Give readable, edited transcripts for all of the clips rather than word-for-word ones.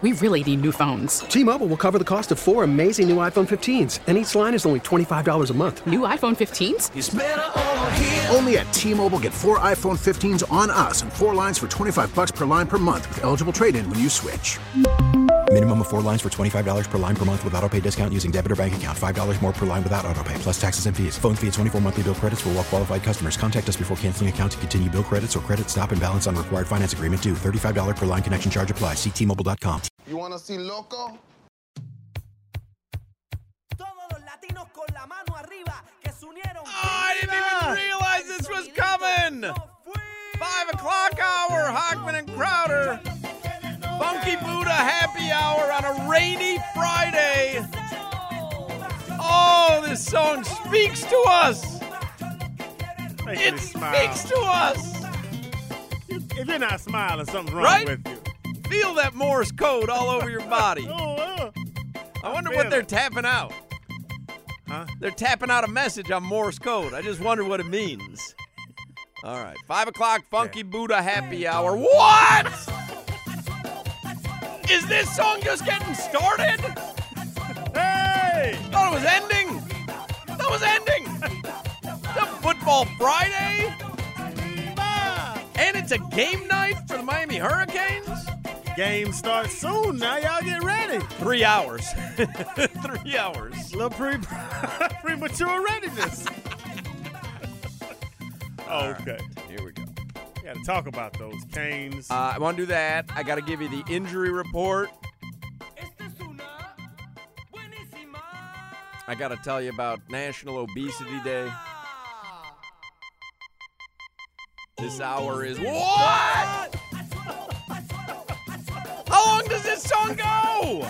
We really need new phones. T-Mobile will cover the cost of 4 amazing new iPhone 15s, and each line is only $25 a month. New iPhone 15s? It's better over here. Only at T-Mobile, get 4 iPhone 15s on us and 4 lines for $25 per line per month with eligible trade-in when you switch. Minimum of 4 lines for $25 per line per month with autopay discount using debit or bank account. $5 more per line without autopay, plus taxes and fees. Phone fee at 24 monthly bill credits for well-qualified customers. Contact us before canceling account to continue bill credits or credit stop and balance on required finance agreement due. $35 per line connection charge applies. See T-Mobile.com. You want to see Loco? I didn't even realize this was coming! 5 o'clock hour, Hockman and Crowder. Funky Buddha happy hour on a rainy Friday. Oh, this song speaks to us. It speaks to us. If you're not smiling, something's wrong Right? with you. Feel that Morse code all over your body. I wonder what they're tapping out. Huh? They're tapping out a message on Morse code. I just wonder what it means. All right, 5 o'clock, Funky Buddha happy hour. What? Is this song just getting started? Hey! Thought it was ending. That was ending. The Football Friday. And it's a game night for the Miami Hurricanes. Game starts soon. Now y'all get ready. 3 hours. 3 hours. A little premature readiness. Okay. Here we go. We got to talk about those Canes. I want to do that. I got to give you the injury report. I got to tell you about National Obesity Day. This hour is what? How long does this song go?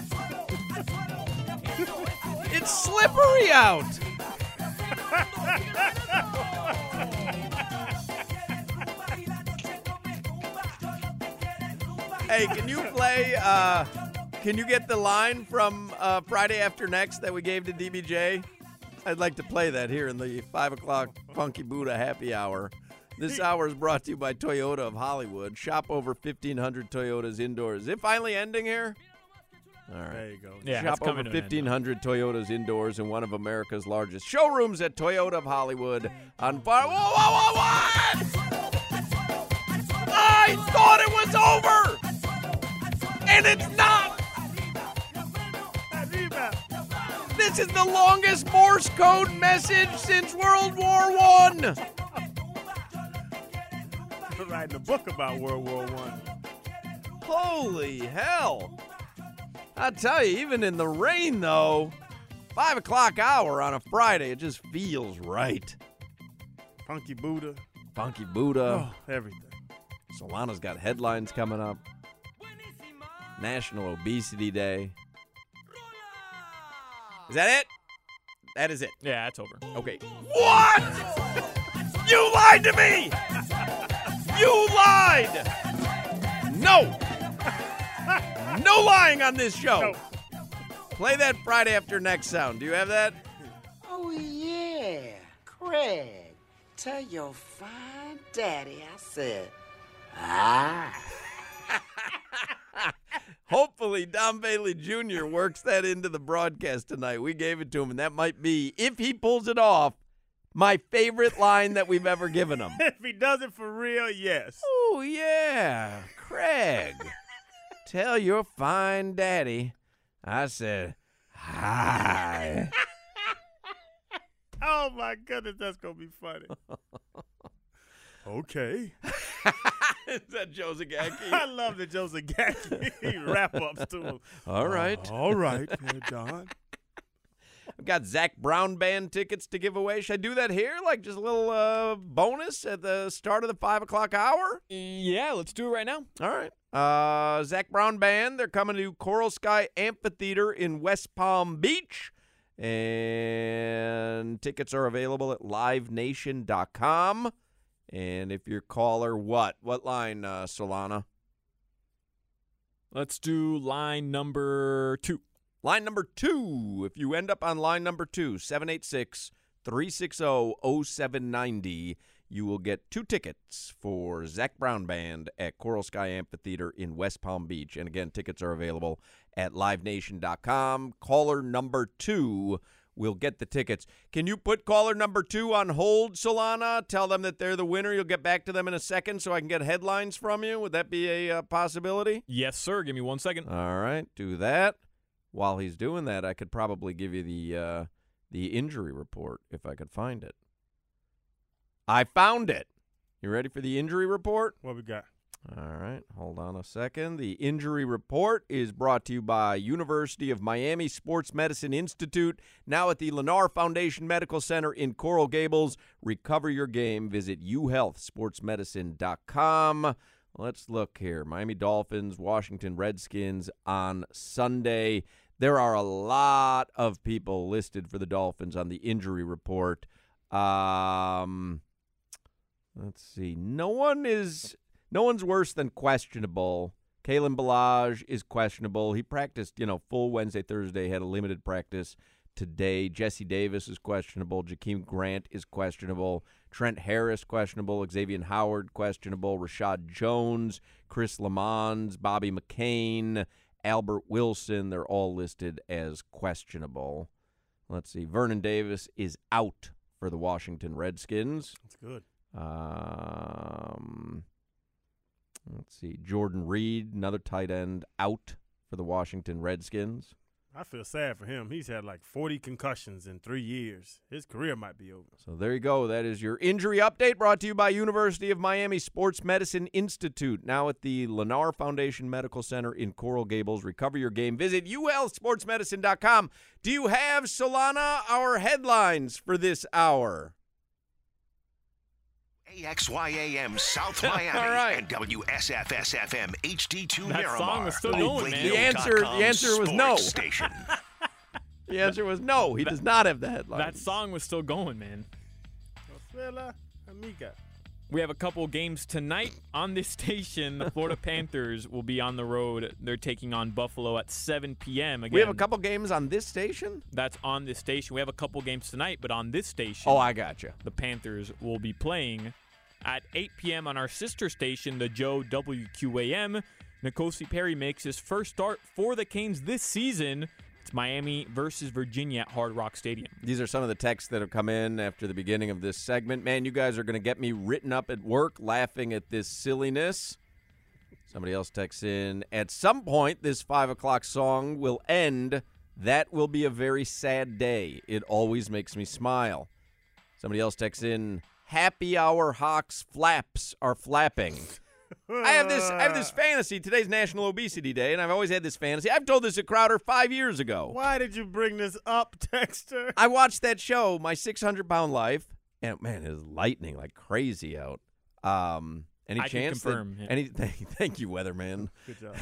It's slippery out. Hey, can you play, can you get the line from Friday After Next that we gave to DBJ? I'd like to play that here in the 5 o'clock Funky Buddha happy hour. This hour is brought to you by Toyota of Hollywood. Shop over 1,500 Toyotas indoors. Is it finally ending here? All right. There you go. Yeah, Shop over 1,500 Toyotas indoors in one of America's largest showrooms at Toyota of Hollywood on fire. Whoa, what? I thought it was over! And it's not! This is the longest Morse code message since World War I. I'm writing a book about World War I. Holy hell. I tell you, even in the rain, though, 5 o'clock hour on a Friday, it just feels right. Funky Buddha. Funky Buddha. Oh, everything. Solana's got headlines coming up. National Obesity Day. Is that it? That is it. Yeah, it's over. Okay. What? You lied to me! You lied! No! No lying on this show. No. Play that Friday After Next sound. Do you have that? Oh, yeah. Craig, tell your fine daddy I said, Hopefully, Don Bailey Jr. works that into the broadcast tonight. We gave it to him, and that might be, if he pulls it off, my favorite line that we've ever given him. If he does it for real, yes. Oh, yeah. Craig, tell your fine daddy I said hi. Oh, my goodness, that's going to be funny. Okay. Is that Joe Zagacki? I love the Joe Zagacki wrap-ups to him. All right. All right, Don. I've got Zach Brown Band tickets to give away. Should I do that here? Like just a little bonus at the start of the 5 o'clock hour? Yeah, let's do it right now. All right. Zach Brown Band, they're coming to Coral Sky Amphitheater in West Palm Beach. And tickets are available at livenation.com. And if you're caller, what? What line, Solana? Let's do line number 2. Line number 2. If you end up on line number 2, 786-360-0790, you will get 2 tickets for Zac Brown Band at Coral Sky Amphitheater in West Palm Beach. And again, tickets are available at livenation.com. Caller number 2 will get the tickets. Can you put caller number 2 on hold, Solana? Tell them that they're the winner. You'll get back to them in a second so I can get headlines from you. Would that be a possibility? Yes, sir. Give me 1 second. All right, do that. While he's doing that, I could probably give you the injury report if I could find it. I found it. You ready for the injury report? What we got? All right, hold on a second. The injury report is brought to you by University of Miami Sports Medicine Institute, now at the Lennar Foundation Medical Center in Coral Gables. Recover your game. Visit uhealthsportsmedicine.com. Let's look here. Miami Dolphins, Washington Redskins on Sunday. There are a lot of people listed for the Dolphins on the injury report. Let's see. No one's worse than questionable. Kalen Ballage is questionable. He practiced, full Wednesday, Thursday, had a limited practice today. Jesse Davis is questionable. Jakeem Grant is questionable. Trent Harris, questionable. Xavier Howard, questionable. Rashad Jones, Chris Lamons, Bobby McCain, Albert Wilson, they're all listed as questionable. Let's see. Vernon Davis is out for the Washington Redskins. That's good. Let's see. Jordan Reed, another tight end, out for the Washington Redskins. I feel sad for him. He's had like 40 concussions in 3 years. His career might be over. So there you go. That is your injury update brought to you by University of Miami Sports Medicine Institute, now at the Lennar Foundation Medical Center in Coral Gables. Recover your game. Visit uhealthsportsmedicine.com. Do you have, Solana, our headlines for this hour? AXYAM South Miami All right. and WSFS-FM HD2 That Miramar. song was still going, man. The answer was no. Station. The answer was no. He does not have the headlines. That song was still going, man. Amiga. We have a couple games tonight on this station. The Florida Panthers will be on the road. They're taking on Buffalo at 7 p.m. Again, We have a couple games on this station? That's on this station. We have a couple games tonight, but on this station, Oh, I got you. the Panthers will be playing at 8 p.m. on our sister station, the Joe WQAM. Nkosi Perry makes his first start for the Canes this season. It's Miami versus Virginia at Hard Rock Stadium. These are some of the texts that have come in after the beginning of this segment. Man, you guys are going to get me written up at work laughing at this silliness. Somebody else texts in, at some point this 5 o'clock song will end. That will be a very sad day. It always makes me smile. Somebody else texts in, happy hour Hawks flaps are flapping. I have this fantasy. Today's National Obesity Day, and I've always had this fantasy. I've told this to Crowder 5 years ago. Why did you bring this up, Dexter? I watched that show, My 600-Pound Life, and man, it was lightning like crazy out. Any I can chance confirm, that? yeah. Thank you, Weatherman. Good job.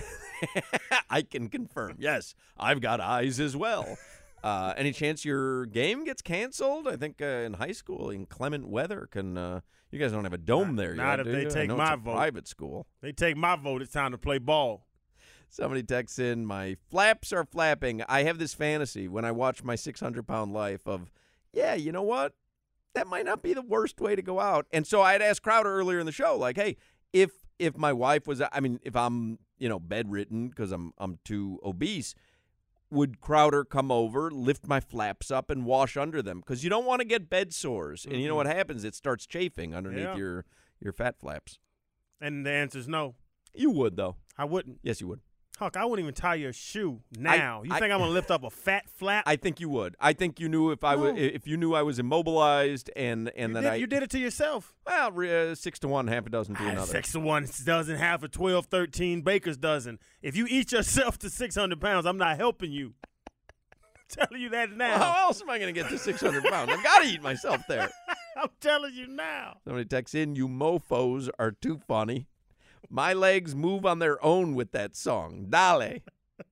I can confirm. Yes, I've got eyes as well. Any chance your game gets canceled? I think in high school, in clement weather, can you guys don't have a dome there not yet, if do they you? I take know my it's a vote. private school. They take my vote. It's time to play ball. Somebody texts in, my flaps are flapping. I have this fantasy when I watch My 600-Pound Life of, yeah, you know what? That might not be the worst way to go out. And so I had asked Crowder earlier in the show, like, hey, if my wife was, if I'm, bedridden because I'm too obese, would Crowder come over, lift my flaps up, and wash under them? Because you don't want to get bed sores. And you know what happens? It starts chafing underneath your fat flaps. And the answer is no. You would, though. I wouldn't. Yes, you would. Huck, I wouldn't even tie your shoe now. You think I'm going to lift up a fat flap? I think you would. I think you knew if you knew I was immobilized and you did it to yourself. Well, 6 to 1, half a dozen to another. 6 to 1 dozen, half a 12, 13 baker's dozen. If you eat yourself to 600 pounds, I'm not helping you. I'm telling you that now. Well, how else am I going to get to 600 pounds? I've got to eat myself there. I'm telling you now. Somebody texts in, you mofos are too funny. My legs move on their own with that song. Dale.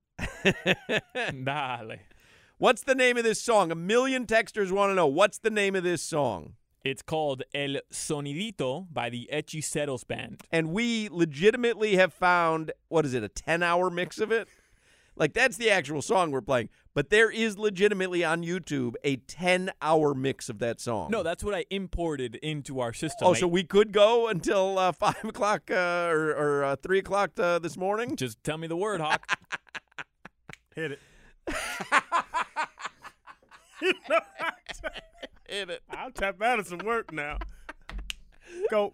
Dale. What's the name of this song? 1 million texters want to know. What's the name of this song? It's called El Sonidito by the Hechiceros Band. And we legitimately have found, what is it, a 10-hour mix of it? Like, that's the actual song we're playing. But there is legitimately on YouTube a 10-hour mix of that song. No, that's what I imported into our system. Oh, so we could go until 5 o'clock or 3 o'clock this morning? Just tell me the word, Hawk. Hit it. Hit it. I'll tap out of some work now. Go.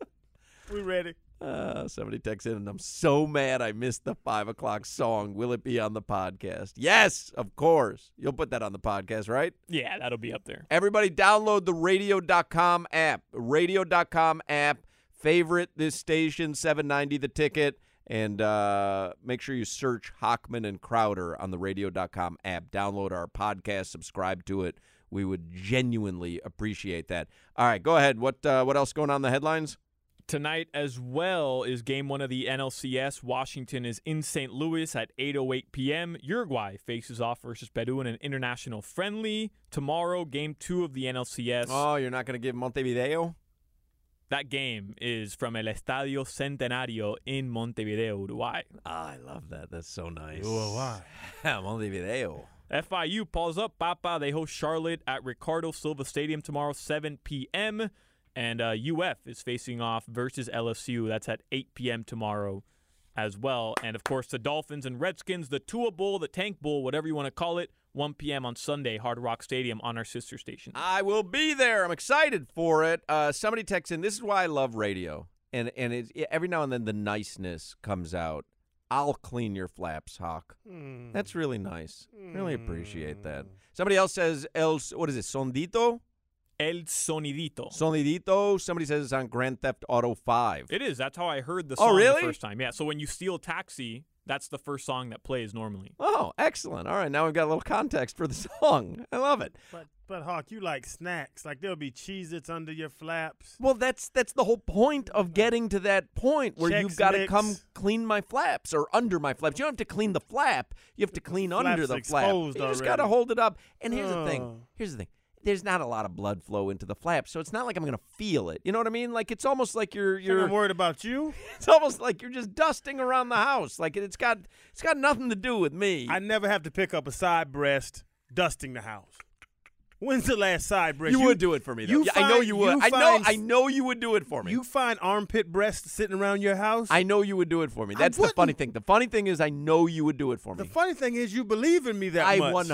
We ready. Somebody texts in, and I'm so mad I missed the 5 o'clock song. Will it be on the podcast? Yes, of course. You'll put that on the podcast, right? Yeah, that'll be up there. Everybody download the radio.com app. Radio.com app. Favorite this station, 790 The Ticket. And make sure you search Hockman and Crowder on the radio.com app. Download our podcast. Subscribe to it. We would genuinely appreciate that. All right, go ahead. What else going on in the headlines? Tonight as well is Game 1 of the NLCS. Washington is in St. Louis at 8:08 p.m. Uruguay faces off versus Peru in an international friendly. Tomorrow, Game 2 of the NLCS. Oh, you're not going to give Montevideo? That game is from El Estadio Centenario in Montevideo, Uruguay. I love that. That's so nice. Uruguay. Montevideo. FIU pulls up, Papa. They host Charlotte at Ricardo Silva Stadium tomorrow, 7 p.m., and UF is facing off versus LSU. That's at 8 p.m. tomorrow as well. And, of course, the Dolphins and Redskins, the Tua Bowl, the Tank Bowl, whatever you want to call it, 1 p.m. on Sunday, Hard Rock Stadium on our sister station. I will be there. I'm excited for it. Somebody texts in, this is why I love radio. And it's, every now and then the niceness comes out. I'll clean your flaps, Hawk. That's really nice. Really appreciate that. Somebody else says, what is it, Sondito? El Sonidito. Sonidito. Somebody says it's on Grand Theft Auto 5. It is. That's how I heard the song really? the first time. Yeah, so when you steal a taxi, that's the first song that plays normally. Oh, excellent. All right, now we've got a little context for the song. I love it. But Hawk, you like snacks. Like there'll be Cheez-Its under your flaps. Well, that's the whole point of getting to that point where you've got to come clean my flaps or under my flaps. You don't have to clean the flap. You have to clean under the flap. You just got to hold it up. And here's the thing. There's not a lot of blood flow into the flap, so it's not like I'm going to feel it. You know what I mean? Like, it's almost like you're I'm worried about you. It's almost like you're just dusting around the house. Like, it's got nothing to do with me. I never have to pick up a side breast dusting the house. When's the last side breast? You would do it for me, though. I know you would. I know you would do it for me. You find armpit breasts sitting around your house? I know you would do it for me. That's the funny thing. The funny thing is I know you would do it for me. The funny thing is you believe in me that much. I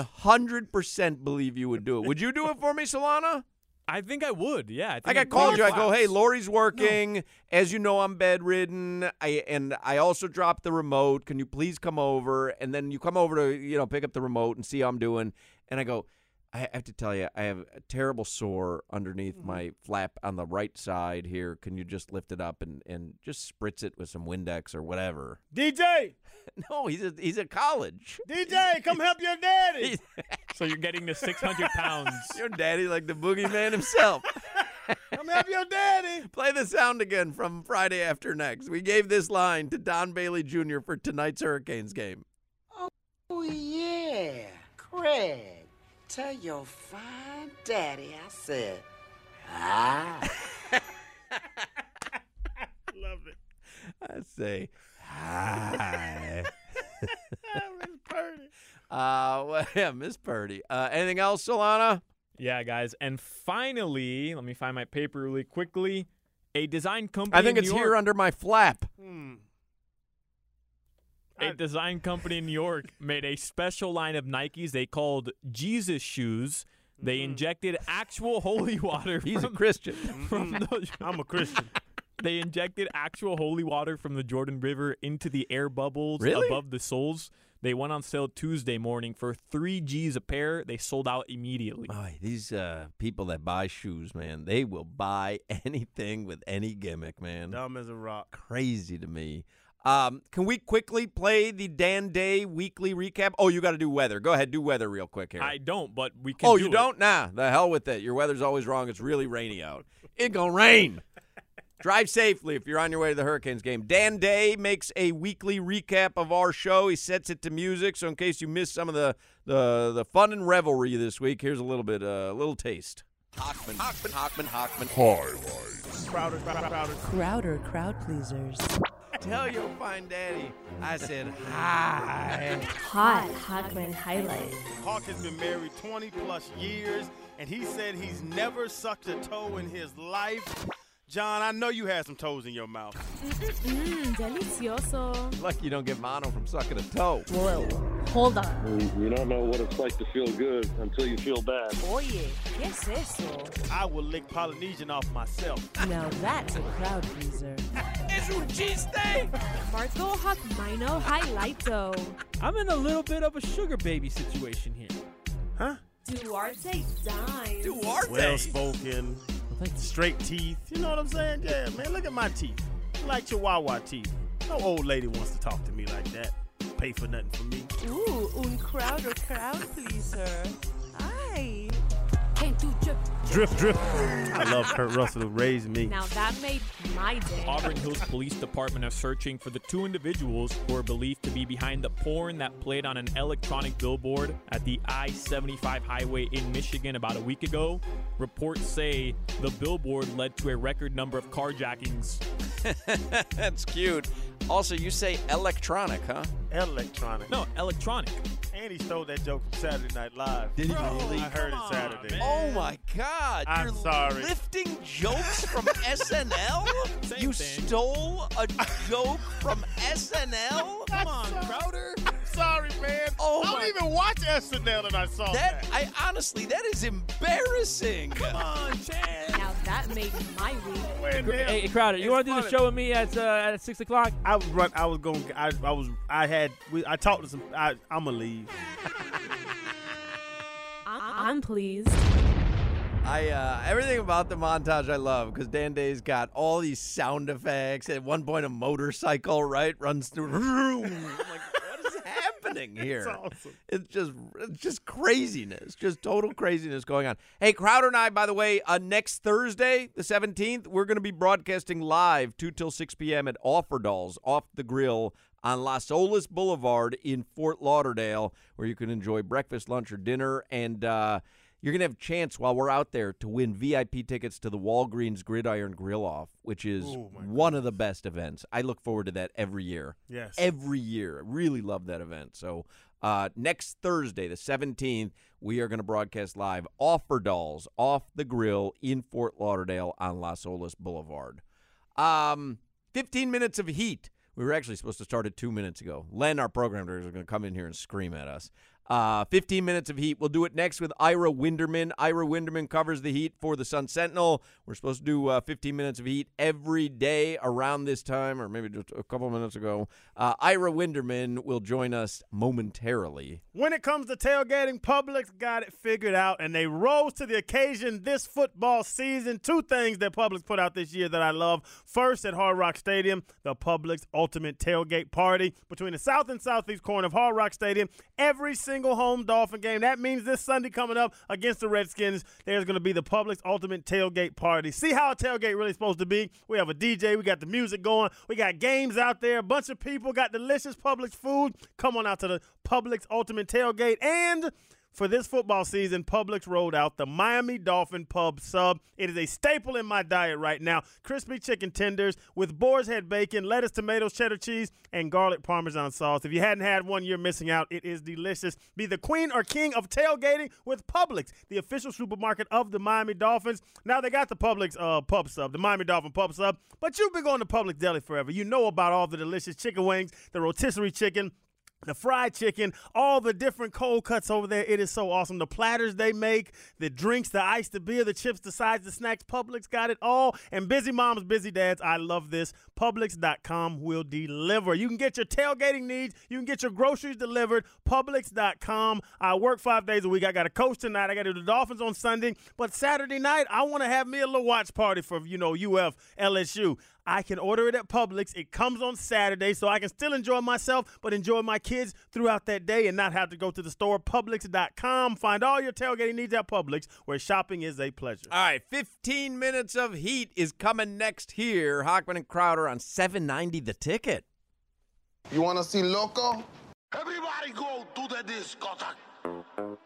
100% believe you would do it. Would you do it for me, Solana? I think I would, yeah. I called you. I go, hey, Lori's working. No. As you know, I'm bedridden. I also dropped the remote. Can you please come over? And then you come over to, pick up the remote and see how I'm doing. And I go, I have to tell you, I have a terrible sore underneath my flap on the right side here. Can you just lift it up and just spritz it with some Windex or whatever? DJ! No, he's at college. DJ, come help your daddy! So you're getting to 600 pounds. Your daddy like the boogeyman himself. Come help your daddy! Play the sound again from Friday After Next. We gave this line to Don Bailey Jr. for tonight's Hurricanes game. Oh, yeah, Craig. Tell your fine daddy I said, hi. Love it. I say, hi. Miss Purdy. Well, yeah, Miss Purdy. Anything else, Solana? Yeah, guys. And finally, let me find my paper really quickly. A design company I think it's here under my flap. A design company in New York made a special line of Nikes they called Jesus shoes. They injected actual holy water. He's a Christian. I'm a Christian. They injected actual holy water from the Jordan River into the air bubbles above the soles. They went on sale Tuesday morning for $3 a pair. They sold out immediately. Oh, these people that buy shoes, man, they will buy anything with any gimmick, man. Dumb as a rock. Crazy to me. Can we quickly play the Dan Day weekly recap? Oh, you got to do weather. Go ahead, do weather real quick here. I don't, but we can. Oh, you don't? Nah, the hell with it. Your weather's always wrong. It's really rainy out. It gonna rain. Drive safely if you're on your way to the Hurricanes game. Dan Day makes a weekly recap of our show. He sets it to music, so in case you missed some of the fun and revelry this week, here's a little bit, a little taste. Hockman. Crowder crowd pleasers. Tell your fine daddy I said hi. Hot Hawkman highlight. Hawk has been married 20-plus years, and he said he's never sucked a toe in his life. John, I know you had some toes in your mouth. Delicioso. Lucky you don't get mono from sucking a toe. Whoa, hold on. You don't know what it's like to feel good until you feel bad. Oye, ¿qué es eso? I will lick Polynesian off myself. Now that's a crowd pleaser. Es un chiste! Marco Hawkmino highlighto. I'm in a little bit of a sugar baby situation here. Huh? Duarte dime. Duarte. Well-spoken, straight teeth. You know what I'm saying? Yeah, man, look at my teeth. Like Chihuahua teeth. No old lady wants to talk to me like that. Pay for nothing for me. Ooh, un crowd pleaser. Aye. Drip. I love Kurt Russell to raise me. Now that made my day. Auburn Hills Police Department are searching for the 2 individuals who are believed to be behind the porn that played on an electronic billboard at the I-75 highway in Michigan about a week ago. Reports say the billboard led to a record number of carjackings. That's cute. Also, you say electronic, huh? Electronic. No, electronic. And he stole that joke from Saturday Night Live. Did he really? I heard it Saturday. man. Oh, my God. I'm You're sorry. lifting jokes from SNL? Same You thing. stole a joke from SNL? Come on, Crowder. Sorry, man. Oh, I don't my- even watch SNL and I saw that. Honestly, that is embarrassing. Come on, Chad. Now that made my week. Hey, Crowder, you want to do the show with me at 6 o'clock? I talked to some. I'm gonna leave. I'm pleased. Everything about the montage I love because Dan Day's got all these sound effects. At one point, a motorcycle runs through. I'm like, what is happening here? That's awesome. It's just craziness, just total craziness going on. Hey, Crowder and I, by the way, next Thursday, the 17th, we're going to be broadcasting live 2 till 6 p.m. at Offerdalls, Off the Grill on Las Olas Boulevard in Fort Lauderdale, where you can enjoy breakfast, lunch, or dinner. And you're going to have a chance while we're out there to win VIP tickets to the Walgreens Gridiron Grill-Off, which is one of the best events. I look forward to that every year. Yes. Every year. I really love that event. So next Thursday, the 17th, we are going to broadcast live Offerdalls, Off the Grill in Fort Lauderdale on Las Olas Boulevard. 15 minutes of heat. We were actually supposed to start it 2 minutes ago. Len, our program director, is going to come in here and scream at us. 15 minutes of heat. We'll do it next with Ira Winderman. Ira Winderman covers the heat for the Sun Sentinel. We're supposed to do 15 minutes of heat every day around this time, or maybe just a couple minutes ago. Ira Winderman will join us momentarily. When it comes to tailgating, Publix got it figured out, and they rose to the occasion this football season. 2 things that Publix put out this year that I love. First, at Hard Rock Stadium, the Publix Ultimate Tailgate Party between the south and southeast corner of Hard Rock Stadium. Every single home Dolphin game. That means this Sunday coming up against the Redskins, there's going to be the Publix Ultimate Tailgate Party. See how a tailgate really supposed to be? We have a DJ. We got the music going. We got games out there. A bunch of people got delicious Publix food. Come on out to the Publix Ultimate Tailgate. And for this football season, Publix rolled out the Miami Dolphin Pub Sub. It is a staple in my diet right now. Crispy chicken tenders with boar's head bacon, lettuce, tomatoes, cheddar cheese, and garlic parmesan sauce. If you hadn't had one, you're missing out. It is delicious. Be the queen or king of tailgating with Publix, the official supermarket of the Miami Dolphins. Now they got the Publix Pub Sub, the Miami Dolphin Pub Sub, but you've been going to Publix Deli forever. You know about all the delicious chicken wings, the rotisserie chicken, the fried chicken, all the different cold cuts over there. It is so awesome. The platters they make, the drinks, the ice, the beer, the chips, the sides, the snacks. Publix got it all. And busy moms, busy dads, I love this. Publix.com will deliver. You can get your tailgating needs. You can get your groceries delivered. Publix.com. I work 5 days a week. I got to coach tonight. I got to do the Dolphins on Sunday. But Saturday night, I want to have me a little watch party for, UF, LSU. I can order it at Publix. It comes on Saturday, so I can still enjoy myself, but enjoy my kids throughout that day and not have to go to the store. Publix.com. Find all your tailgating needs at Publix, where shopping is a pleasure. All right, 15 minutes of heat is coming next here. Hockman and Crowder on 790 The Ticket. You want to see Loco? Everybody go to the discotheque.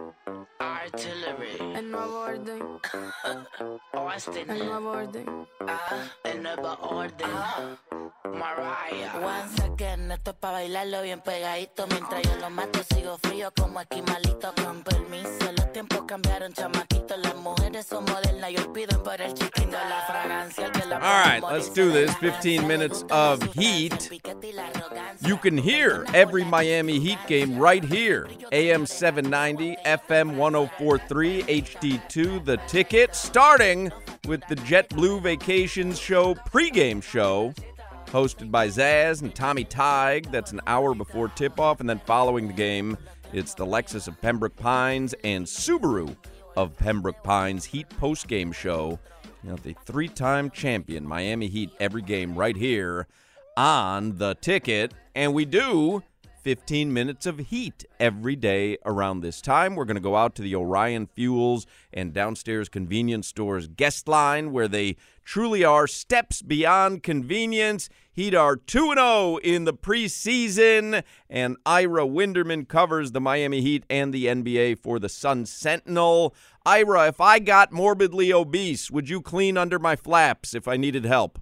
Artillery. El nuevo orden. Austin. El nuevo orden. El nuevo orden. Once again, esto es pa' bailarlo bien pegadito. Mientras yo lo mato, sigo frío como esquimalito. Con permiso, los tiempos cambiaron, chamaquitos. Las mujeres son modernas y olvidan por el chiquito. La fragancia que la. All right, let's do this. 15 minutes of heat. You can hear every Miami Heat game right here. AM 790, FM 104.3, HD2, The Ticket. Starting with the JetBlue Vacations Show pregame show, hosted by Zaz and Tommy Tighe. That's an hour before tip-off. And then following the game, it's the Lexus of Pembroke Pines and Subaru of Pembroke Pines Heat postgame show. You know, the three-time champion Miami Heat every game right here on The Ticket. And we do 15 minutes of heat every day around this time. We're going to go out to the Orion Fuels and Downstairs Convenience Stores guest line, where they truly are steps beyond convenience. Heat are 2-0 in the preseason, and Ira Winderman covers the Miami Heat and the NBA for the Sun Sentinel. Ira, if I got morbidly obese, would you clean under my flaps if I needed help?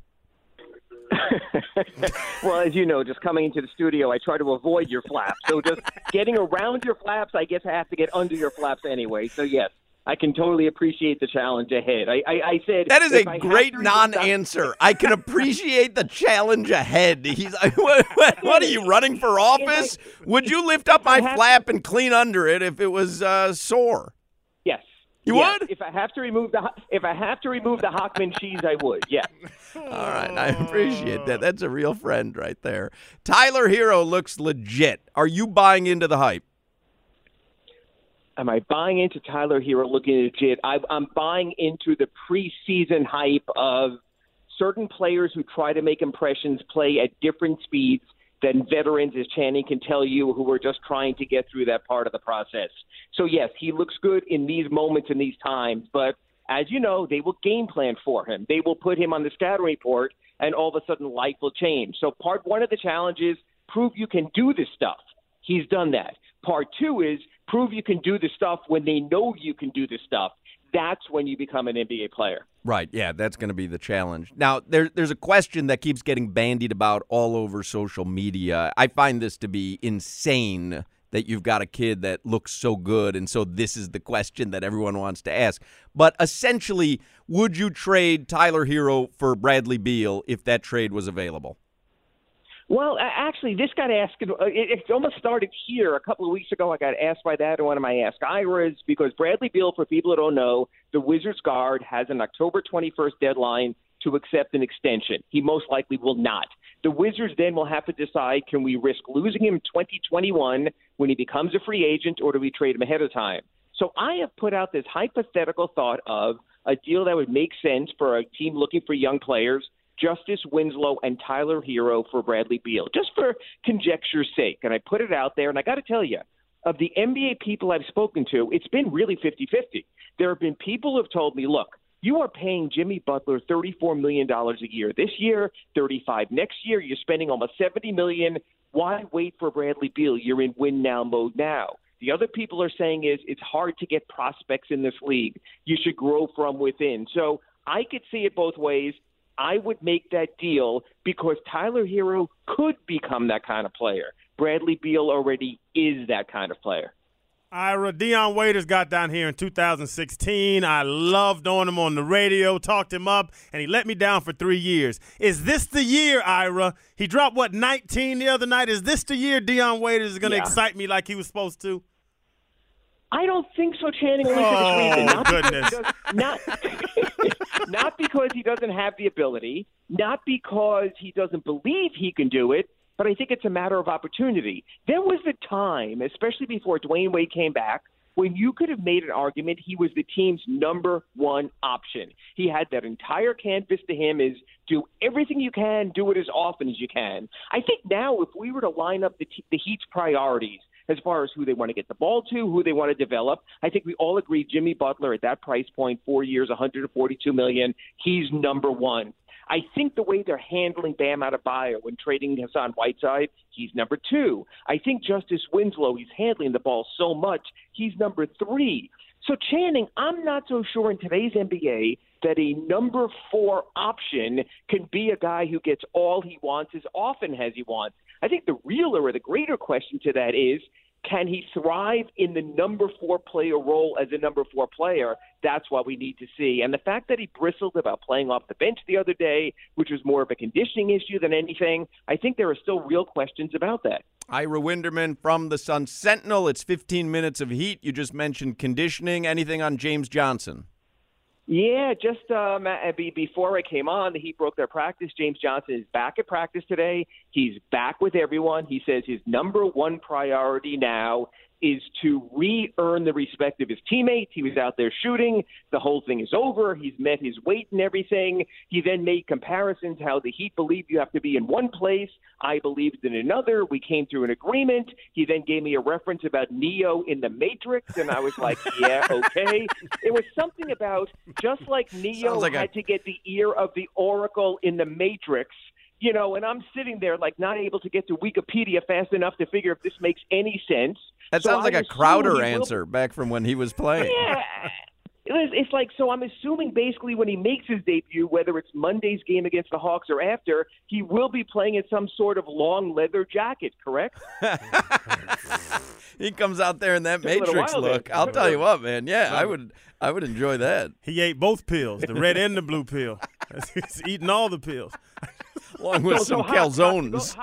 Well, as you know, just coming into the studio, I try to avoid your flaps. So just getting around your flaps, I guess I have to get under your flaps anyway. So, yes, I can totally appreciate the challenge ahead. I said that is a great non-answer. I can appreciate the challenge ahead. He's what are you, running for office? Would you lift up my flap and clean under it if it was sore? Yes. You would? If I have to remove the Hockman cheese, I would. Yeah. All right, I appreciate that. That's a real friend right there. Tyler Hero looks legit. Are you buying into the hype? Am I buying into Tyler Hero looking legit? I'm buying into the preseason hype of certain players who try to make impressions play at different speeds than veterans, as Channing can tell you, who are just trying to get through that part of the process. So, yes, he looks good in these moments and these times, but as you know, they will game plan for him. They will put him on the scouting report, and all of a sudden life will change. So part one of the challenge is prove you can do this stuff. He's done that. Part two is prove you can do this stuff when they know you can do this stuff. That's when you become an NBA player. Right, yeah, that's going to be the challenge. Now, there's a question that keeps getting bandied about all over social media. I find this to be insane that you've got a kid that looks so good, and so this is the question that everyone wants to ask. But essentially, would you trade Tyler Hero for Bradley Beal if that trade was available? Well, actually, this got asked. It almost started here a couple of weeks ago. I got asked by that in one of my Ask Iras because Bradley Beal, for people who don't know, the Wizards guard has an October 21st deadline to accept an extension. He most likely will not. The Wizards then will have to decide, can we risk losing him in 2021 when he becomes a free agent, or do we trade him ahead of time? So I have put out this hypothetical thought of a deal that would make sense for a team looking for young players, Justice Winslow and Tyler Hero for Bradley Beal, just for conjecture's sake. And I put it out there, and I got to tell you, of the NBA people I've spoken to, it's been really 50-50. There have been people who have told me, look, you are paying Jimmy Butler $34 million a year this year, $35 next year. You're spending almost $70 million. Why wait for Bradley Beal? You're in win-now mode now. The other people are saying is it's hard to get prospects in this league. You should grow from within. So I could see it both ways. I would make that deal because Tyler Hero could become that kind of player. Bradley Beal already is that kind of player. Ira, Dion Waiters got down here in 2016. I loved on him on the radio, talked him up, and he let me down for 3 years. Is this the year, Ira? He dropped, 19 the other night? Is this the year Dion Waiters is going to excite me like he was supposed to? I don't think so, Channing. Not goodness. Not because he doesn't have the ability, not because he doesn't believe he can do it, but I think it's a matter of opportunity. There was a time, especially before Dwayne Wade came back, when you could have made an argument he was the team's number one option. He had that entire canvas to him is do everything you can, do it as often as you can. I think now if we were to line up the Heat's priorities, as far as who they want to get the ball to, who they want to develop. I think we all agree Jimmy Butler at that price point, 4 years, $142 million, he's number one. I think the way they're handling Bam Adebayo when trading Hassan Whiteside, he's number two. I think Justice Winslow, he's handling the ball so much, he's number three. So, Channing, I'm not so sure in today's NBA that a number 4 option can be a guy who gets all he wants as often as he wants. I think the realer or the greater question to that is, can he thrive in the number 4 player role as a number 4 player? That's what we need to see. And the fact that he bristled about playing off the bench the other day, which was more of a conditioning issue than anything, I think there are still real questions about that. Ira Winderman from the Sun Sentinel. It's 15 minutes of heat. You just mentioned conditioning. Anything on James Johnson? Yeah, just before I came on, the Heat broke their practice. James Johnson is back at practice today. He's back with everyone. He says his number 1 priority now is to re-earn the respect of his teammates. He was out there shooting. The whole thing is over. He's met his weight and everything. He then made comparisons how the Heat believe you have to be in one place. I believed in another. We came to an agreement. He then gave me a reference about Neo in the Matrix, and I was like, yeah, okay. It was something about just like Neo had to get the ear of the Oracle in the Matrix, you know, and I'm sitting there like not able to get to Wikipedia fast enough to figure if this makes any sense. That sounds like a Crowder answer back from when he was playing. Yeah. It's like, so I'm assuming basically when he makes his debut, whether it's Monday's game against the Hawks or after, he will be playing in some sort of long leather jacket, correct? He comes out there in that Matrix look. I'll tell you what, man. Yeah, I would enjoy that. He ate both pills, the red and the blue pill. He's eating all the pills. Along with some calzones.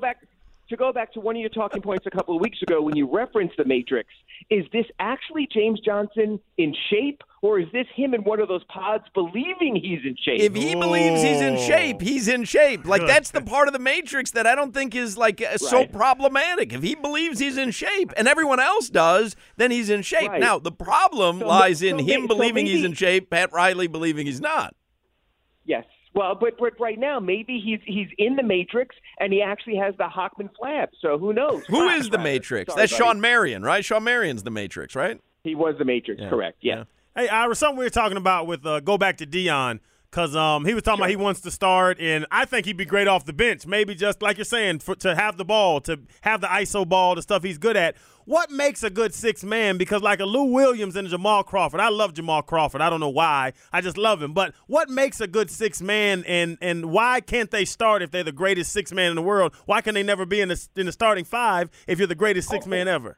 To go back to one of your talking points a couple of weeks ago when you referenced the Matrix, is this actually James Johnson in shape, or is this him in one of those pods believing he's in shape? If he believes he's in shape, he's in shape. Like, that's the part of the Matrix that I don't think is, like, so problematic. If he believes he's in shape and everyone else does, then he's in shape. Right. Now, the problem lies in him believing he's in shape, Pat Riley believing he's not. Yes. Well, but right now, maybe he's in the Matrix, and he actually has the Hockman flab, so who knows? Who is the Matrix? Sorry, That's buddy. Sean Marion, right? Sean Marion's the Matrix, right? He was the Matrix, correct, yeah. Hey, Ira, something we were talking about with go back to Dion, because he was talking about he wants to start, and I think he'd be great off the bench, maybe just like you're saying, to have the ball, to have the ISO ball, the stuff he's good at. What makes a good sixth man? Because like a Lou Williams and a Jamal Crawford, I love Jamal Crawford. I don't know why. I just love him. But what makes a good sixth man, and why can't they start if they're the greatest sixth man in the world? Why can they never be in the starting 5 if you're the greatest sixth man ever?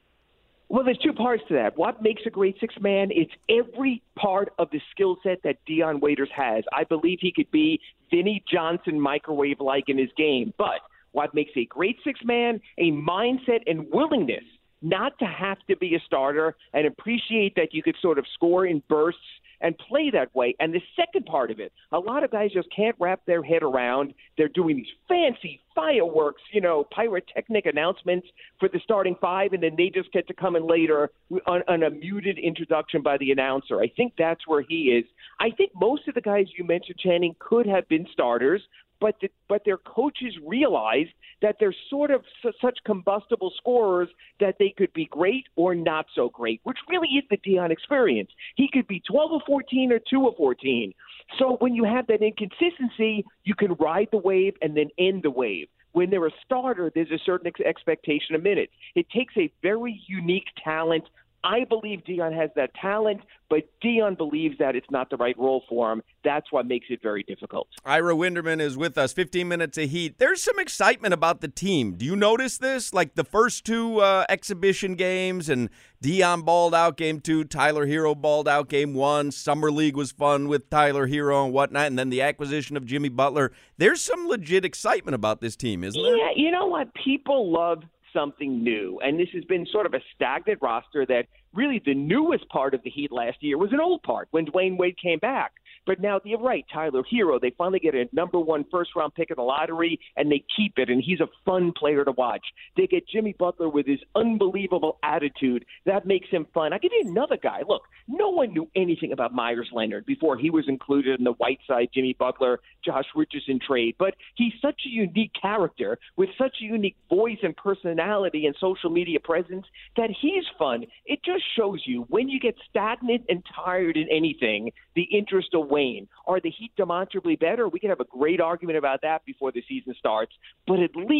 Well, there's 2 parts to that. What makes a great sixth man? It's every part of the skill set that Dion Waiters has. I believe he could be Vinnie Johnson microwave-like in his game. But what makes a great sixth man? A mindset and willingness not to have to be a starter and appreciate that you could sort of score in bursts and play that way. And the second part of it, a lot of guys just can't wrap their head around. They're doing these fancy fireworks, pyrotechnic announcements for the starting 5, and then they just get to come in later on a muted introduction by the announcer. I think that's where he is. I think most of the guys you mentioned, Channing, could have been starters, but their coaches realized that they're sort of such combustible scorers that they could be great or not so great, which really is the Dion experience. He could be 12 of 14 or 2 of 14. So when you have that inconsistency, you can ride the wave and then end the wave. When they're a starter, there's a certain expectation of minutes. It takes a very unique talent. I believe Dion has that talent, but Dion believes that it's not the right role for him. That's what makes it very difficult. Ira Winderman is with us. 15 minutes of heat. There's some excitement about the team. Do you notice this? Like the first 2 exhibition games, and Dion balled out game 2, Tyler Hero balled out game 1. Summer League was fun with Tyler Hero and whatnot, and then the acquisition of Jimmy Butler. There's some legit excitement about this team, isn't there? Yeah, you know what? People love something new, and this has been sort of a stagnant roster that really the newest part of the Heat last year was an old part when Dwayne Wade came back. But now you're right, Tyler Hero, they finally get a number 1 first-round pick in the lottery, and they keep it, and he's a fun player to watch. They get Jimmy Butler with his unbelievable attitude. That makes him fun. I'll give you another guy. Look, no one knew anything about Myers Leonard before he was included in the Whiteside, Jimmy Butler, Josh Richardson trade, but he's such a unique character with such a unique voice and personality and social media presence that he's fun. It just shows you when you get stagnant and tired in anything, the interest will wane. Are the Heat demonstrably better? We can have a great argument about that before the season starts, but at least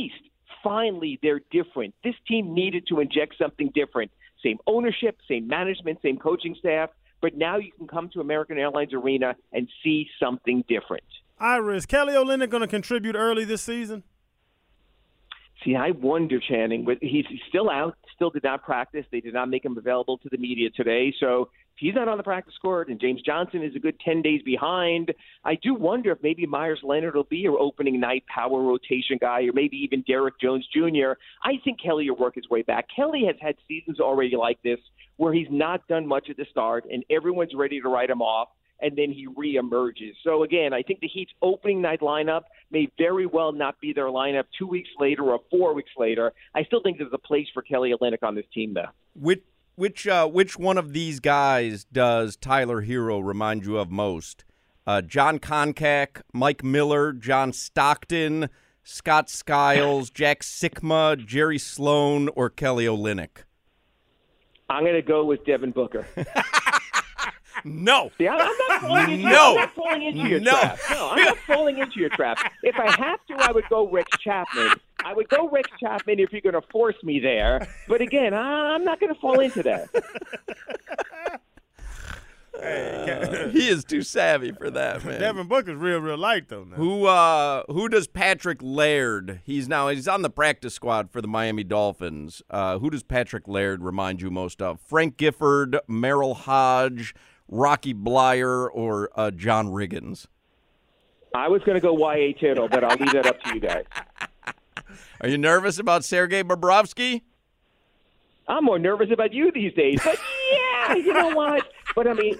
finally they're different. This team needed to inject something different. Same ownership, same management, same coaching staff, but now you can come to American Airlines Arena and see something different. Ira, is Kelly Olynyk going to contribute early this season? See, I wonder, Channing, but he's still out, still did not practice. They did not make him available to the media today. So if he's not on the practice court and James Johnson is a good 10 days behind, I do wonder if maybe Myers Leonard will be your opening night power rotation guy, or maybe even Derek Jones Jr. I think Kelly will work his way back. Kelly has had seasons already like this where he's not done much at the start and everyone's ready to write him off, and then he reemerges. So, again, I think the Heat's opening night lineup may very well not be their lineup 2 weeks later or 4 weeks later. I still think there's a place for Kelly Olynyk on this team, though. Which one of these guys does Tyler Hero remind you of most? John Koncak, Mike Miller, John Stockton, Scott Skiles, Jack Sikma, Jerry Sloan, or Kelly Olynyk? I'm going to go with Devin Booker. No. See, I'm not falling into your trap. No, I'm not falling into your trap. If I have to, I would go Rex Chapman. I would go Rex Chapman if you're going to force me there. But again, I'm not going to fall into that. He is too savvy for that, man. Devin Booker's real light, though. Now. Who does Patrick Laird? He's on the practice squad for the Miami Dolphins. Who does Patrick Laird remind you most of? Frank Gifford, Merrill Hodge, Rocky Blyer, or John Riggins? I was going to go Y.A. Tittle, but I'll leave that up to you guys. Are you nervous about Sergei Bobrovsky? I'm more nervous about you these days. But yeah, you know what? But I mean,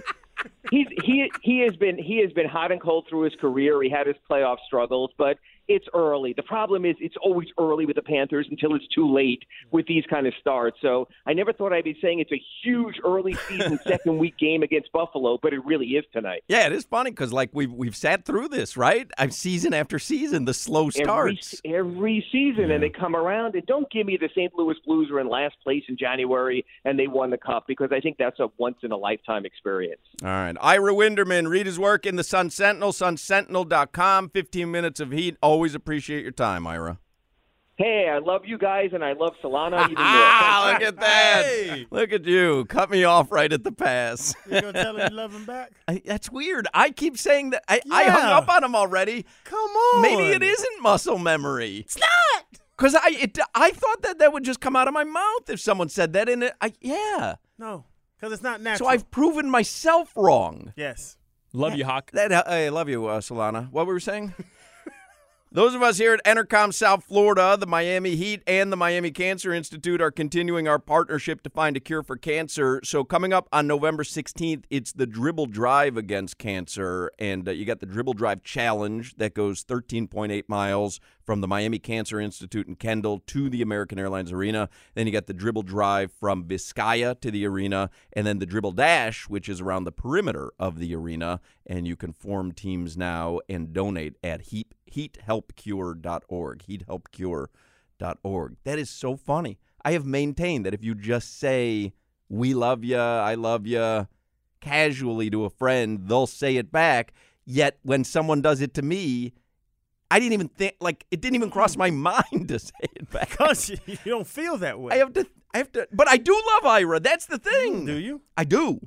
he has been hot and cold through his career. He had his playoff struggles, but it's early. The problem is it's always early with the Panthers until it's too late with these kind of starts. So I never thought I'd be saying it's a huge early season second week game against Buffalo, but it really is tonight. Yeah, it is funny because like we've sat through this, right? Season after season, the slow starts. Every season, and they come around. And don't give me the St. Louis Blues were in last place in January and they won the Cup, because I think that's a once-in-a-lifetime experience. All right. Ira Winderman, read his work in the Sun Sentinel, sunsentinel.com, 15 minutes of heat. Always appreciate your time, Ira. Hey, I love you guys, and I love Solana even more. Look at that. Hey. Look at you. Cut me off right at the pass. You going to tell him you love him back? That's weird. I keep saying that. I hung up on him already. Come on. Maybe it isn't muscle memory. It's not. Because I thought that would just come out of my mouth if someone said that. Yeah. No, because it's not natural. So I've proven myself wrong. Yes. Love you, Hawk. I love you, Solana. What were we saying? Those of us here at Entercom South Florida, the Miami Heat, and the Miami Cancer Institute are continuing our partnership to find a cure for cancer. So coming up on November 16th, it's the Dribble Drive against cancer. And you got the Dribble Drive Challenge that goes 13.8 miles from the Miami Cancer Institute in Kendall to the American Airlines Arena. Then you got the Dribble Drive from Vizcaya to the arena. And then the Dribble Dash, which is around the perimeter of the arena. And you can form teams now and donate at heathelpcure.org. Heathelpcure.org. That is so funny. I have maintained that if you just say, we love you, I love you, casually to a friend, they'll say it back. Yet when someone does it to me, I didn't even think, it didn't even cross my mind to say it back. Because you don't feel that way. I have to, but I do love Ira. That's the thing. Do you? I do.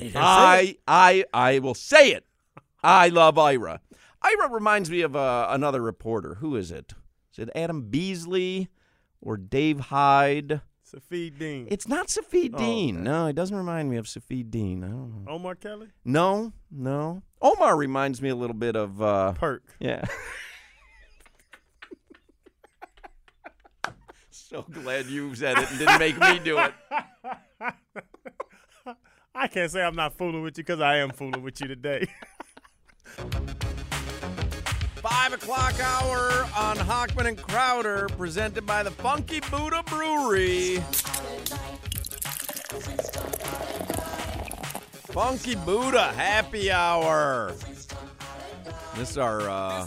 I will say it. I love Ira. Ira reminds me of another reporter. Who is it? Is it Adam Beasley or Dave Hyde? Safid Dean. It's not Safid Dean. Okay. No, it doesn't remind me of Safid Dean. I don't know. Omar Kelly? No. Omar reminds me a little bit of Perk. Yeah. So glad you said it and didn't make me do it. I can't say I'm not fooling with you because I am fooling with you today. 5 o'clock hour on Hochman and Crowder, presented by the Funky Buddha Brewery. Funky Buddha Happy Hour. This is our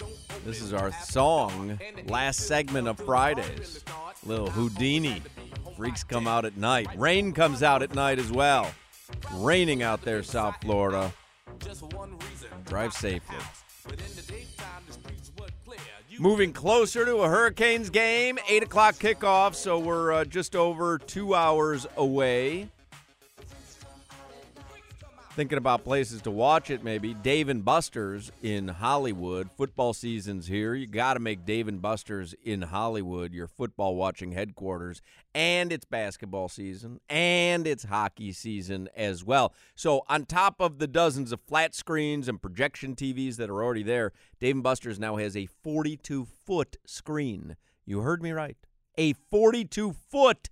song, last segment of Fridays. Little Houdini. Freaks come out at night. Rain comes out at night as well. Raining out there, South Florida. Drive safely. Moving closer to a Hurricanes game, 8 o'clock kickoff, so we're just over 2 hours away. Thinking about places to watch it, maybe. Dave & Buster's in Hollywood. Football season's here. You got to make Dave & Buster's in Hollywood your football watching headquarters. And it's basketball season, and it's hockey season as well. So on top of the dozens of flat screens and projection TVs that are already there, Dave & Buster's now has a 42-foot screen. You heard me right. A 42-foot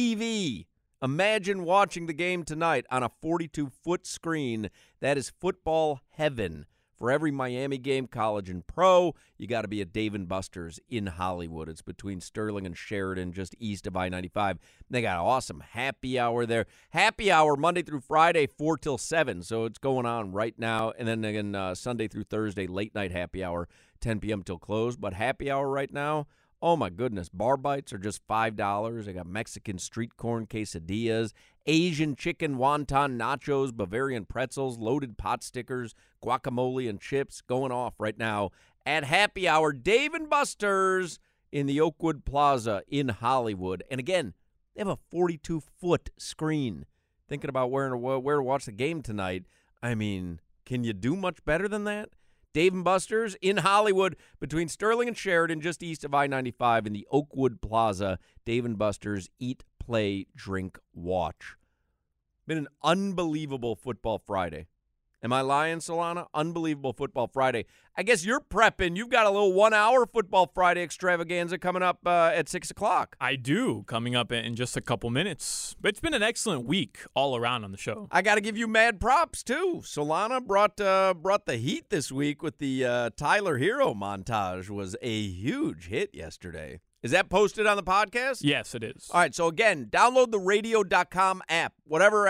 TV. Imagine watching the game tonight on a 42-foot screen. That is football heaven. For every Miami game, college and pro, you got to be at Dave & Buster's in Hollywood. It's between Sterling and Sheridan, just east of I-95. They got an awesome happy hour there. Happy hour Monday through Friday, 4 till 7. So it's going on right now. And then again, Sunday through Thursday, late night happy hour, 10 p.m. till close. But happy hour right now, oh, my goodness. Bar bites are just $5. They got Mexican street corn quesadillas, Asian chicken wonton nachos, Bavarian pretzels, loaded pot stickers, guacamole, and chips going off right now at happy hour. Dave & Buster's in the Oakwood Plaza in Hollywood. And, again, they have a 42-foot screen. Thinking about where to watch the game tonight, I mean, can you do much better than that? Dave & Buster's in Hollywood between Sterling and Sheridan, just east of I-95 in the Oakwood Plaza. Dave & Buster's Eat, Play, Drink, Watch. Been an unbelievable football Friday. Am I lying, Solana? Unbelievable football Friday. I guess you're prepping. You've got a little 1 hour football Friday extravaganza coming up at 6 o'clock. I do, coming up in just a couple minutes. But it's been an excellent week all around on the show. I got to give you mad props, too. Solana brought the heat this week with the Tyler Hero montage. Was a huge hit yesterday. Is that posted on the podcast? Yes, it is. All right, so again, download the radio.com app. Whatever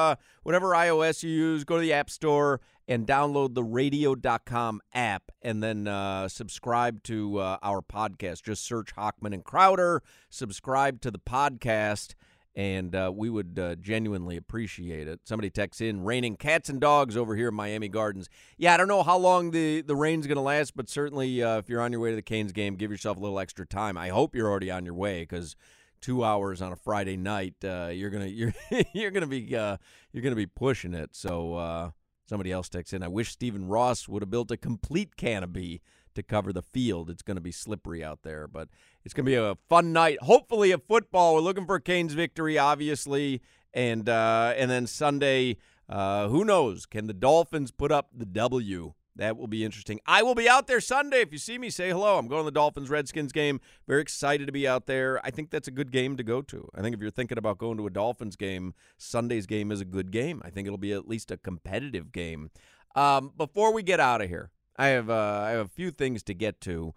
iOS you use, go to the App Store and download the radio.com app and then subscribe to our podcast. Just search Hochman and Crowder, subscribe to the podcast, and we would genuinely appreciate it. Somebody texts in, raining cats and dogs over here in Miami Gardens. Yeah, I don't know how long the rain's going to last, but certainly if you're on your way to the Canes game, give yourself a little extra time. I hope you're already on your way because 2 hours on a Friday night, you're gonna be pushing it. So somebody else texts in, I wish Stephen Ross would have built a complete canopy to cover the field. It's going to be slippery out there, but it's going to be a fun night. Hopefully a football. We're looking for a Canes victory, obviously, and then Sunday, who knows? Can the Dolphins put up the W? That will be interesting. I will be out there Sunday. If you see me, say hello. I'm going to the Dolphins-Redskins game. Very excited to be out there. I think that's a good game to go to. I think if you're thinking about going to a Dolphins game, Sunday's game is a good game. I think it'll be at least a competitive game. Before we get out of here, I have a few things to get to.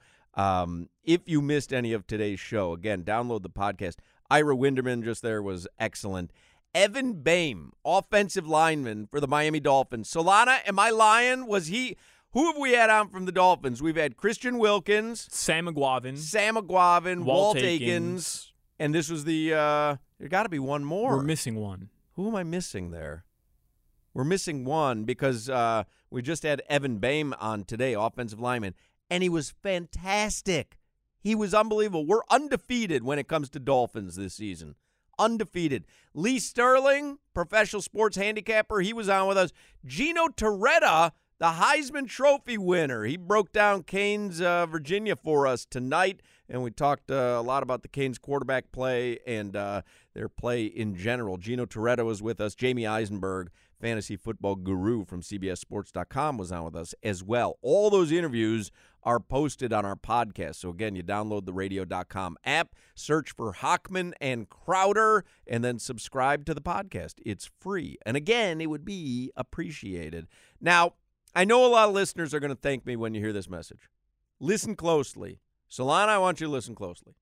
If you missed any of today's show, again, download the podcast. Ira Winderman just there was excellent. Evan Boehm, offensive lineman for the Miami Dolphins. Solana, am I lying? Who have we had on from the Dolphins? We've had Christian Wilkins. Sam McGuavin, Walt Aikens. And this was there got to be one more. We're missing one. Who am I missing there? We're missing one because we just had Evan Boehm on today, offensive lineman, and he was fantastic. He was unbelievable. We're undefeated when it comes to Dolphins this season. Undefeated. Lee Sterling, professional sports handicapper, he was on with us. Gino Torretta, the Heisman Trophy winner. He broke down Canes, Virginia for us tonight, and we talked a lot about the Canes quarterback play and their play in general. Gino Torretta was with us. Jamie Eisenberg, fantasy football guru from CBSSports.com, was on with us as well. All those interviews are posted on our podcast. So, again, you download the radio.com app, search for Hochman and Crowder, and then subscribe to the podcast. It's free. And, again, it would be appreciated. Now, I know a lot of listeners are going to thank me when you hear this message. Listen closely. Solana, I want you to listen closely.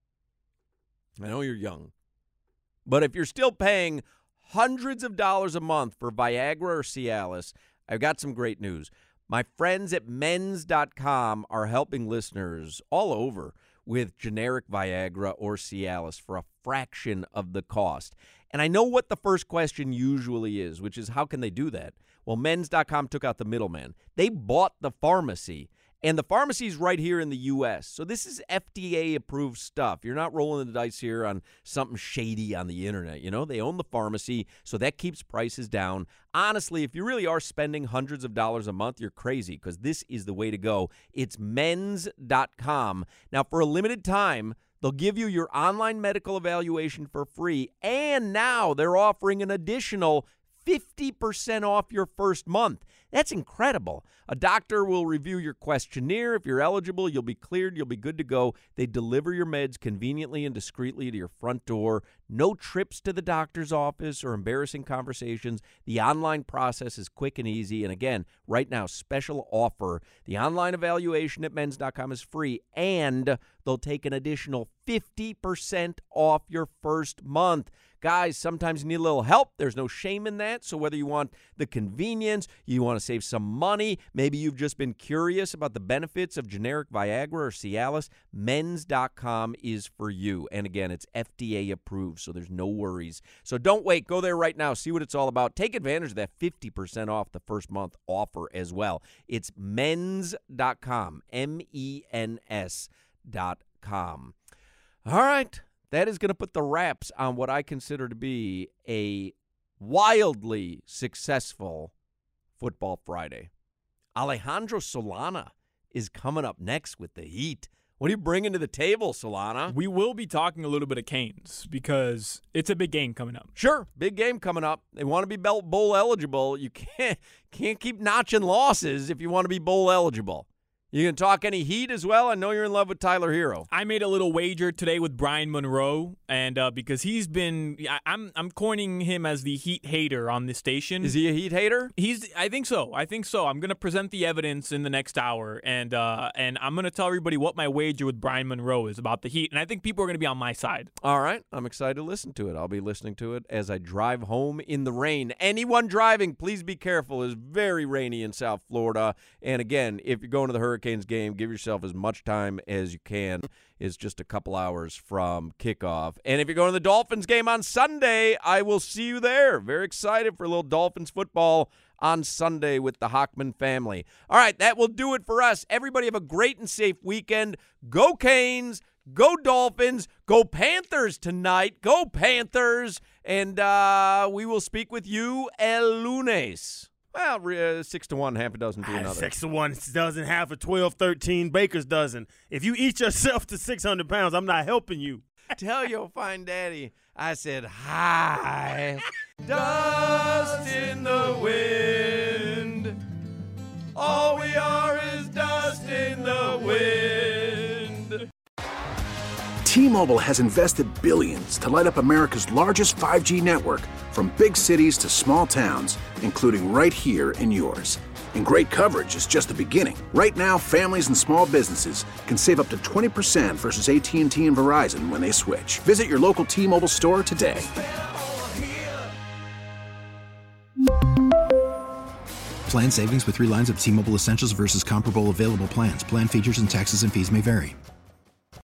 I know you're young. But if you're still paying hundreds of dollars a month for Viagra or Cialis, I've got some great news. My friends at men's.com are helping listeners all over with generic Viagra or Cialis for a fraction of the cost. And I know what the first question usually is, which is how can they do that? Well, men's.com took out the middleman. They bought the pharmacy, And the pharmacy's right here in the U.S., so this is FDA-approved stuff. You're not rolling the dice here on something shady on the internet. You know, they own the pharmacy, so that keeps prices down. Honestly, if you really are spending hundreds of dollars a month, you're crazy, because this is the way to go. It's men's.com. Now, for a limited time, they'll give you your online medical evaluation for free, and now they're offering an additional 50% off your first month. That's incredible. A doctor will review your questionnaire. If you're eligible, you'll be cleared. You'll be good to go. They deliver your meds conveniently and discreetly to your front door. No trips to the doctor's office or embarrassing conversations. The online process is quick and easy. And again, right now, special offer. The online evaluation at men's.com is free, and they'll take an additional 50% off your first month. Guys, sometimes you need a little help. There's no shame in that. So whether you want the convenience, you want to save some money, maybe you've just been curious about the benefits of generic Viagra or Cialis, men's.com is for you. And again, it's FDA approved, so there's no worries. So don't wait. Go there right now. See what it's all about. Take advantage of that 50% off the first month offer as well. It's men's.com, MENS.com. All right. That is going to put the wraps on what I consider to be a wildly successful Football Friday. Alejandro Solana is coming up next with the Heat. What are you bringing to the table, Solana? We will be talking a little bit of Canes because it's a big game coming up. Sure, big game coming up. They want to be bowl eligible. You can't keep notching losses if you want to be bowl eligible. You going to talk any Heat as well? I know you're in love with Tyler Hero. I made a little wager today with Brian Monroe, and because he's been, I'm coining him as the Heat hater on this station. Is he a Heat hater? I think so. I'm going to present the evidence in the next hour, and I'm going to tell everybody what my wager with Brian Monroe is about the Heat, and I think people are going to be on my side. All right. I'm excited to listen to it. I'll be listening to it as I drive home in the rain. Anyone driving, please be careful. It's very rainy in South Florida, and again, if you're going to the Hurricanes game, give yourself as much time as you can. It's just a couple hours from kickoff. And if you're going to the Dolphins game on Sunday, I will see you there. Very excited for a little Dolphins football on Sunday with the Hockman family. All right, that will do it for us. Everybody have a great and safe weekend. Go Canes. Go Dolphins. Go Panthers tonight. Go Panthers. And we will speak with you el lunes. Well, 6-1, half a dozen to another. 6-1, dozen, half a 12, 13, Baker's dozen. If you eat yourself to 600 pounds, I'm not helping you. Tell your fine daddy I said hi. Dust in the wind. All we are is dust in the wind. T-Mobile has invested billions to light up America's largest 5G network, from big cities to small towns, including right here in yours. And great coverage is just the beginning. Right now, families and small businesses can save up to 20% versus AT&T and Verizon when they switch. Visit your local T-Mobile store today. Plan savings with 3 lines of T-Mobile Essentials versus comparable available plans. Plan features and taxes and fees may vary.